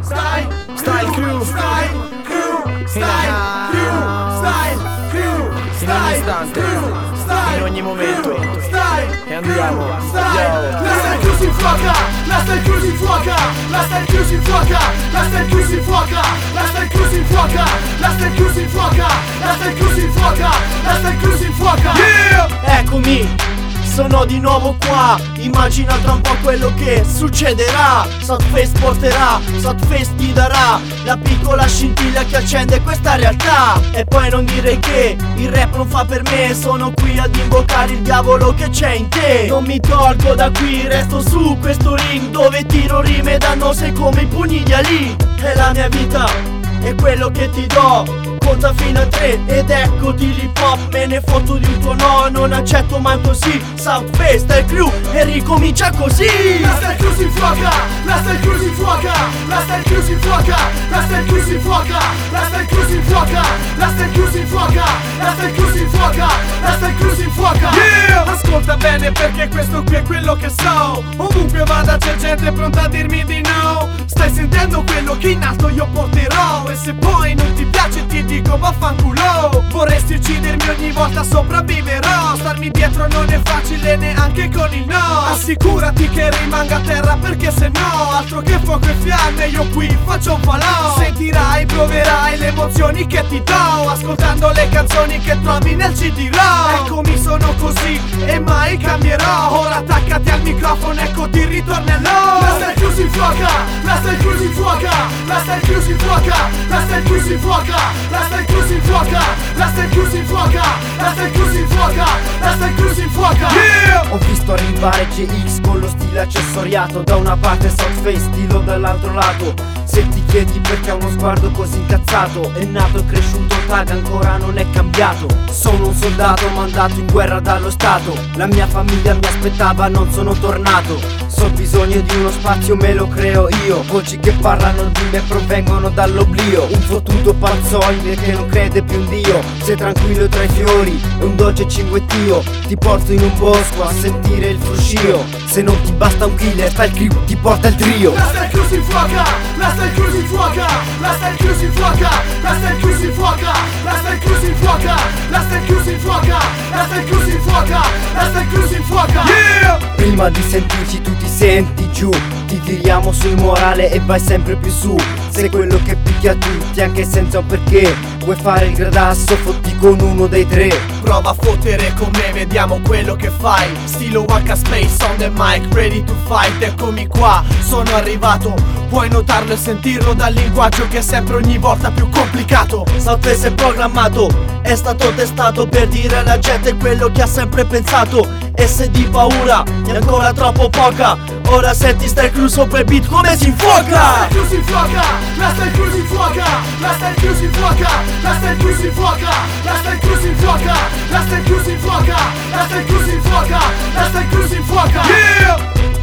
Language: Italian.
Style Crew, in ogni istante, in ogni momento. E andiamo. La Style Crew si infuoca, la Style Crew si infuoca, la Style Crew si infuoca, la Style Crew si infuoca, la Style Crew si infuoca, la Style Crew si infuoca, la Style Crew si infuoca, la Style Crew si infuoca. Eccomi, sono di nuovo qua. Immagina tra un po' quello che succederà. Southface porterà, Southface ti darà la piccola scintilla che accende questa realtà. E poi non dire che il rap non fa per me. Sono qui ad invocare il diavolo che c'è in te. Non mi tolgo da qui, resto su questo ring dove tiro rime dannose come i pugni di Ali. È la mia vita, è quello che ti do. Conta fino a 3 ed eccoti l'hip hop. Me ne fotto di un tuo no, non accetto mai così. Southface, Style Crew e ricomincia così. La Style Crew si infuoca, la Style Crew si infuoca, la Style Crew si infuoca, la Style Crew si infuoca, la Style Crew si infuoca, la Style Crew si infuoca, la Style Crew si infuoca, la Style Crew si infuoca. Ascolta bene perché questo qui è quello che so. Ovunque vada c'è gente pronta a dirmi di no. Stai sentendo quello che in alto io porterò. E se poi non ti piace ti dico vaffanculo. Vorresti uccidermi ogni volta, sopravviverò. Starmi dietro non è facile neanche con il no. Assicurati che rimanga a terra perché se no altro che fuoco e fiamme io qui faccio un falò. Sentirai, proverai le emozioni che ti do ascoltando le canzoni che trovi nel CD-ROM. Eccomi sono così e mai cambierò. Ora attaccati al microfono, eccoti il ritornello. La Style Crew si infuoca, la Style Crew si infuoca, la Style Crew si infuoca, la Style Crew si infuoca, la Style Crew si infuoca, la Style Crew si infuoca, la Style Crew si infuoca, la Style Crew si infuoca. Ho visto arrivare GX con lo stile accessoriato. Da una parte Southface, stilo dall'altro lato. Se ti chiedi perché ha uno sguardo così incazzato, è nato e cresciuto, tag ancora non è cambiato. Sono un soldato mandato in guerra dallo Stato. La mia famiglia mi aspettava, non sono tornato. So ho bisogno di uno spazio, me lo creo io. Voci che parlano di me provengono dall'oblio. Un fottuto panzoide che non crede più in Dio. Sei tranquillo tra i fiori, è un dolce cinguettio. Ti porto in un bosco a sentire il fruscio. Se non ti basta un killer, Style Crew ti porta il trio. La Style Crew si infuoca, la Style Crew si infuoca, la Style Crew si infuoca, la Style Crew si infuoca, la Style Crew si infuoca, la Style Crew si infuoca, la Style Crew si infuoca, la Style Crew si infuoca. Prima di sentirci tu ti senti giù. Ti tiriamo sul morale e vai sempre più su. Sei quello che picchia tutti anche senza un perché. Vuoi fare il gradasso, fotti con uno dei tre. Prova a fottere con me, vediamo quello che fai. Stilo Waka Space on the mic, ready to fight. Eccomi qua, sono arrivato. Puoi notarlo e sentirlo dal linguaggio che è sempre ogni volta più complicato. Southface è programmato, è stato testato per dire alla gente quello che ha sempre pensato. E se di paura è ancora troppo poca, ora senti Style Crew sopra il beat come si infuoca. La Style Crew si infuoca, la Style Crew si infuoca, la Style Crew si infuoca, la Style Crew si infuoca, la Style Crew si infuoca, la Style Crew si infuoca, la Style Crew si infuoca, la Style Crew si infuoca.